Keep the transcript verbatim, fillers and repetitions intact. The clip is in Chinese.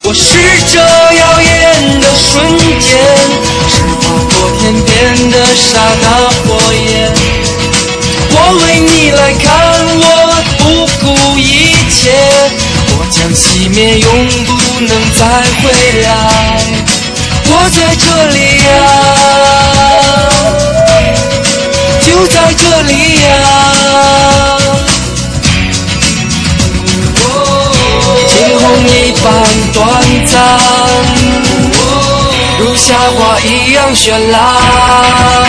我是这耀眼的瞬间，是划过天边的刹那火焰。我为你来看，我不顾一切，我将熄灭，永不能再回来。我在这里呀，就在这里呀。惊鸿一般短暂，如夏花一样绚烂。